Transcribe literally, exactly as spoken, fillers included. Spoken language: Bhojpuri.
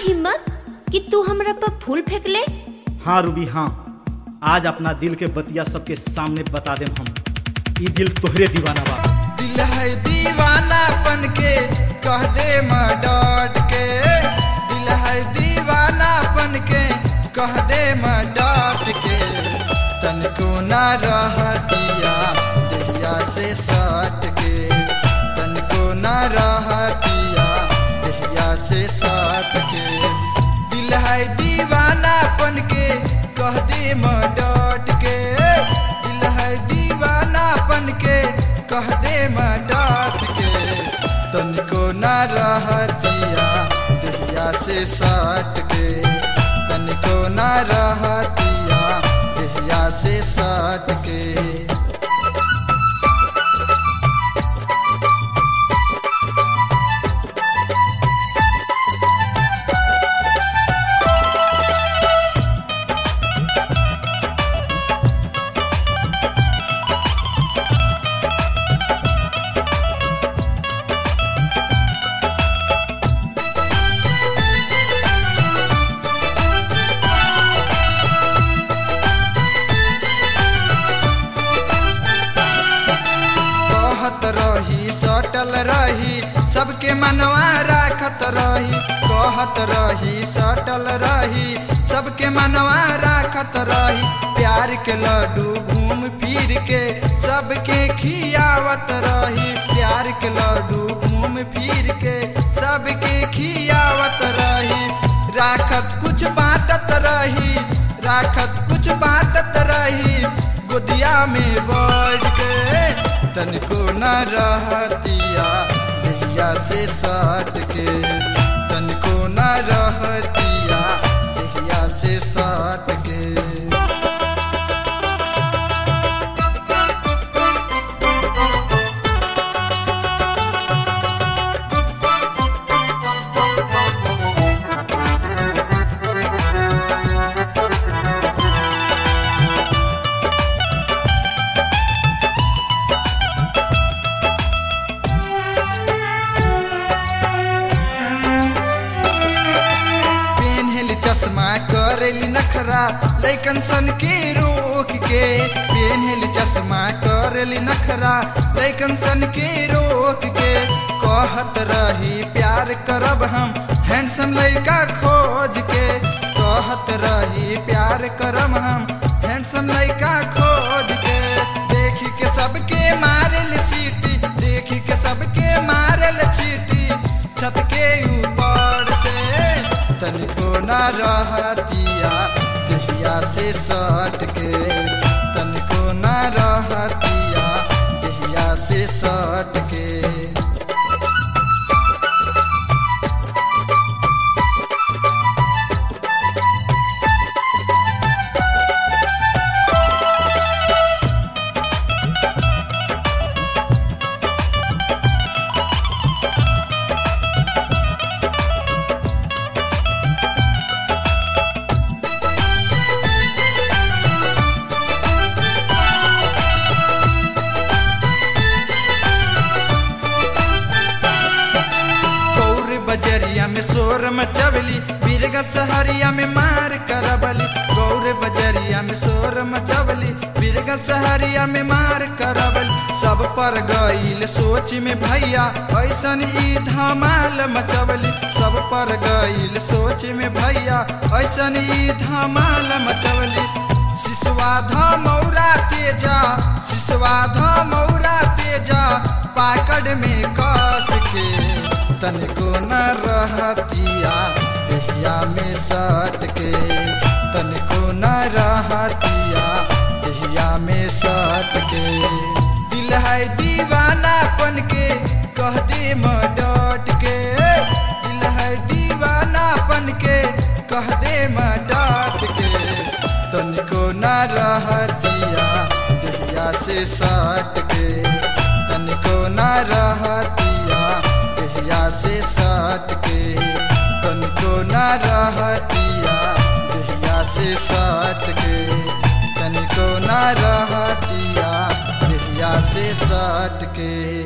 हिम्मत कि तू हमरा पर फूल फेंक ले? हाँ रूबी हाँ, आज अपना दिल के बतिया सबके सामने बता देम हम। ई दिल तोहरे दीवाना बा। दिल है दीवानापन के कह दे मैं डट के, दिल है दीवानापन के कह दे मैं डट के। तनको ना रह दिया दहिया से सट के, तनको ना रह दिया दहिया से सट के। दिल है दीवानापन के कह दे मैं डट के, दिल है दीवानापन के कह दे मैं डट के। तनको ना रह दिया दहिया से सट के, तनको ना रह दिया दहिया से सट के। रही सटल रही सबके मनवा राखत रही, कहत रही सटल रही सबके मनवा राखत रही। प्यार के लड्डू घूम फिर के सबके खियावत रही, प्यार के लड्डू घूम फिर के सबके खियावत रही। राखत कुछ बाटत रही, राखत कुछ बाटत रही गोदिया में बढ़ के। तनको न रहतिया दहिया से सट के, तनको न रहतिया दहिया से सट के। चश्मा करेली नखरा लैकन सन के रोक के, पेन्हली चश्मा करेली नखरा लैकन सन के रोक के। कहत रही प्यार करब हम हैंडसम लड़का खोज के, कहत रही प्यार करब हम हैंडसम लड़का खोज के। देखी के सबके मारेल सीटी, देखी के सबके मारेल चीटी छत के ऊपर से। तनको ना रहतिया दहिया से सट के, तनको ना रहतिया दहिया से सट के। बजरिया में शोर मचवली बीरगा सहरिया में मार करबली, गौर बजरिया में शोर मचवली बीरगा सहरिया में मार करबली। सब पर गईल सोच में भैया ऐसन ई धमाल मचवली, सब पर गईल सोच में भैया ऐसन ई धमाल मचवली। शिशवा धमौरा तेजा, शिशवा धमौरा तेजा पाकड़ में कस के। तनको न रहतिया दहिया में सट के, तनको न रहतिया दहिया में सट के। दिल है दीवानापन के कह दे मैं डट के, दिल है दीवानापन के कह दे मैं डट के। तनको न रहतिया दहिया से सट के, तनको न रहतिया दहिया से सट के। तनको ना रहतिया दहिया से सट के, तनको ना रहतिया दहिया से सट के।